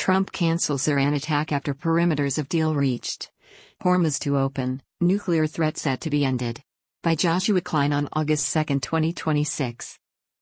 Trump cancels Iran attack after perimeters of deal reached. Hormuz to open, nuclear threat set to be ended. By Joshua Klein on August 2, 2026.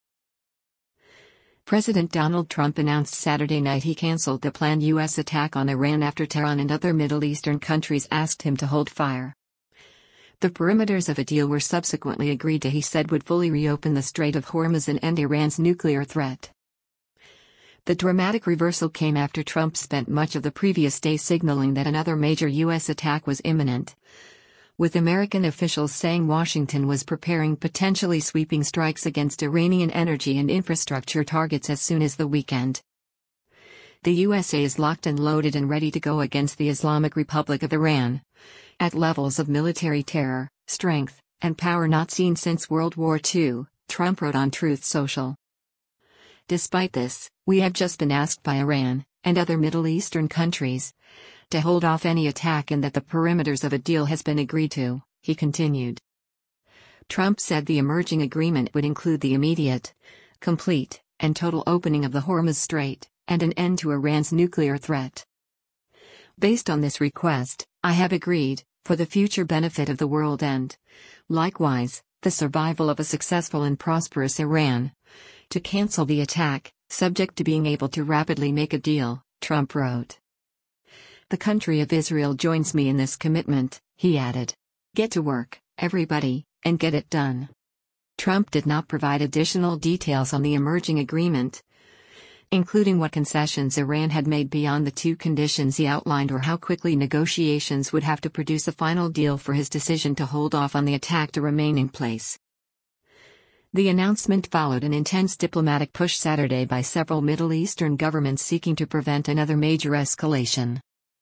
President Donald Trump announced Saturday night he canceled the planned U.S. attack on Iran after Tehran and other Middle Eastern countries asked him to hold fire. The perimeters of a deal were subsequently agreed to, he said, would fully reopen the Strait of Hormuz and end Iran's nuclear threat. The dramatic reversal came after Trump spent much of the previous day signaling that another major U.S. attack was imminent, with American officials saying Washington was preparing potentially sweeping strikes against Iranian energy and infrastructure targets as soon as the weekend. The USA is locked and loaded and ready to go against the Islamic Republic of Iran, at levels of military terror, strength, and power not seen since World War II, Trump wrote on Truth Social. Despite this, we have just been asked by Iran, and other Middle Eastern countries, to hold off any attack and that the perimeters of a deal has been agreed to, he continued. Trump said the emerging agreement would include the immediate, complete, and total opening of the Hormuz Strait, and an end to Iran's nuclear threat. Based on this request, I have agreed, for the future benefit of the world and, likewise, the survival of a successful and prosperous Iran, to cancel the attack, subject to being able to rapidly make a deal, Trump wrote. The country of Israel joins me in this commitment, he added. Get to work, everybody, and get it done. Trump did not provide additional details on the emerging agreement, including what concessions Iran had made beyond the two conditions he outlined or how quickly negotiations would have to produce a final deal for his decision to hold off on the attack to remain in place. The announcement followed an intense diplomatic push Saturday by several Middle Eastern governments seeking to prevent another major escalation.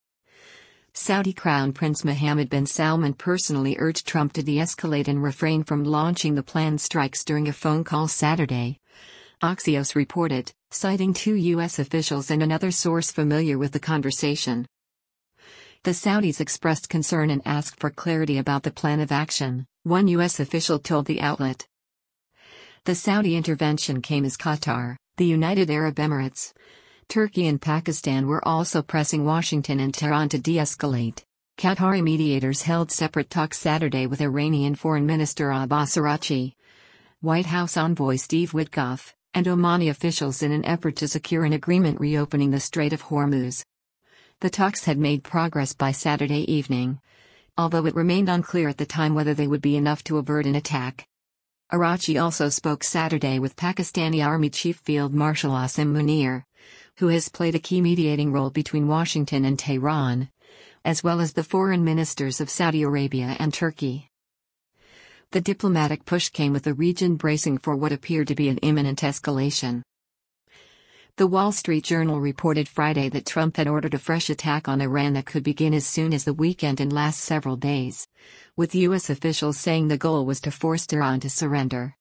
Saudi Crown Prince Mohammed bin Salman personally urged Trump to de-escalate and refrain from launching the planned strikes during a phone call Saturday, Axios reported, citing two U.S. officials and another source familiar with the conversation. The Saudis expressed concern and asked for clarity about the plan of action, one U.S. official told the outlet. The Saudi intervention came as Qatar, the United Arab Emirates, Turkey and Pakistan were also pressing Washington and Tehran to de-escalate. Qatari mediators held separate talks Saturday with Iranian Foreign Minister Abbas Araghchi, White House envoy Steve Witkoff, and Omani officials in an effort to secure an agreement reopening the Strait of Hormuz. The talks had made progress by Saturday evening, although it remained unclear at the time whether they would be enough to avert an attack. Araghchi also spoke Saturday with Pakistani Army Chief Field Marshal Asim Munir, who has played a key mediating role between Washington and Tehran, as well as the foreign ministers of Saudi Arabia and Turkey. The diplomatic push came with the region bracing for what appeared to be an imminent escalation. The Wall Street Journal reported Friday that Trump had ordered a fresh attack on Iran that could begin as soon as the weekend and last several days, with U.S. officials saying the goal was to force Tehran to surrender.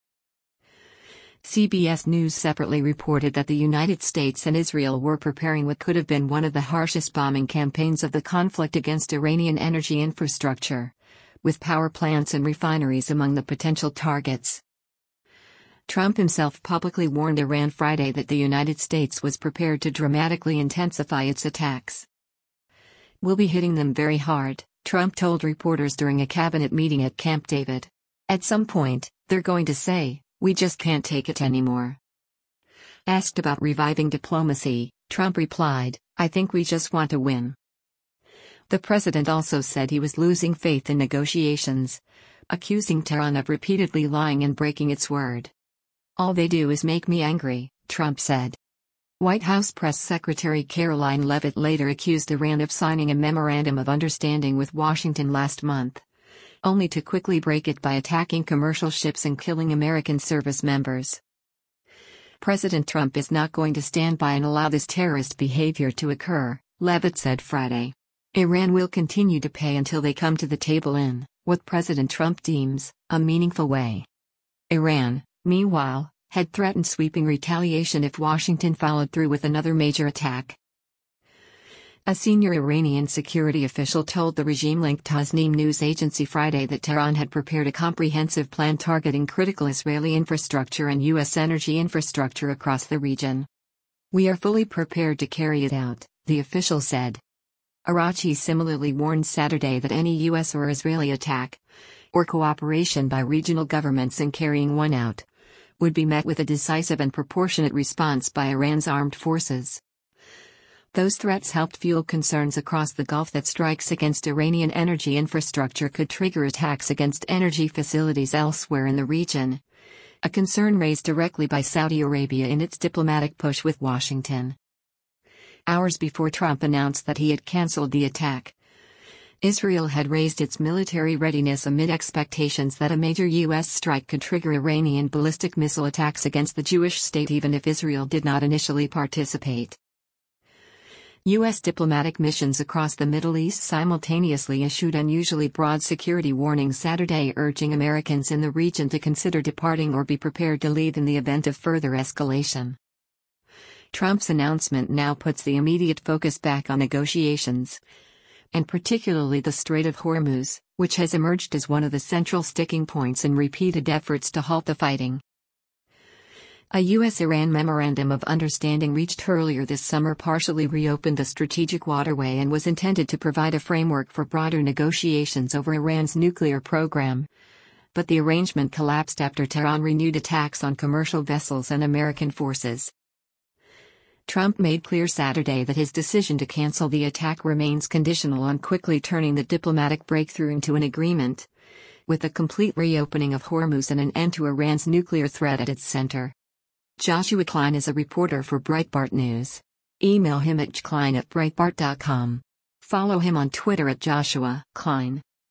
CBS News separately reported that the United States and Israel were preparing what could have been one of the harshest bombing campaigns of the conflict against Iranian energy infrastructure, with power plants and refineries among the potential targets. Trump himself publicly warned Iran Friday that the United States was prepared to dramatically intensify its attacks. "We'll be hitting them very hard," Trump told reporters during a cabinet meeting at Camp David. "At some point, they're going to say, we just can't take it anymore." Asked about reviving diplomacy, Trump replied, "I think we just want to win." The president also said he was losing faith in negotiations, accusing Tehran of repeatedly lying and breaking its word. "All they do is make me angry," Trump said. White House Press Secretary Caroline Leavitt later accused Iran of signing a memorandum of understanding with Washington last month, only to quickly break it by attacking commercial ships and killing American service members. President Trump is not going to stand by and allow this terrorist behavior to occur, Leavitt said Friday. Iran will continue to pay until they come to the table in what President Trump deems a meaningful way. Iran, meanwhile, had threatened sweeping retaliation if Washington followed through with another major attack. A senior Iranian security official told the regime-linked Tasnim news agency Friday that Tehran had prepared a comprehensive plan targeting critical Israeli infrastructure and U.S. energy infrastructure across the region. "We are fully prepared to carry it out," the official said. Araghchi similarly warned Saturday that any U.S. or Israeli attack, or cooperation by regional governments in carrying one out, would be met with a decisive and proportionate response by Iran's armed forces. Those threats helped fuel concerns across the Gulf that strikes against Iranian energy infrastructure could trigger attacks against energy facilities elsewhere in the region, a concern raised directly by Saudi Arabia in its diplomatic push with Washington. Hours before Trump announced that he had canceled the attack, Israel had raised its military readiness amid expectations that a major U.S. strike could trigger Iranian ballistic missile attacks against the Jewish state even if Israel did not initially participate. U.S. diplomatic missions across the Middle East simultaneously issued unusually broad security warnings Saturday urging Americans in the region to consider departing or be prepared to leave in the event of further escalation. Trump's announcement now puts the immediate focus back on negotiations, and particularly the Strait of Hormuz, which has emerged as one of the central sticking points in repeated efforts to halt the fighting. A U.S.-Iran Memorandum of Understanding reached earlier this summer partially reopened the strategic waterway and was intended to provide a framework for broader negotiations over Iran's nuclear program. But the arrangement collapsed after Tehran renewed attacks on commercial vessels and American forces. Trump made clear Saturday that his decision to cancel the attack remains conditional on quickly turning the diplomatic breakthrough into an agreement, with a complete reopening of Hormuz and an end to Iran's nuclear threat at its center. Joshua Klein is a reporter for Breitbart News. Email him at jklein@breitbart.com. Follow him on Twitter at Joshua Klein.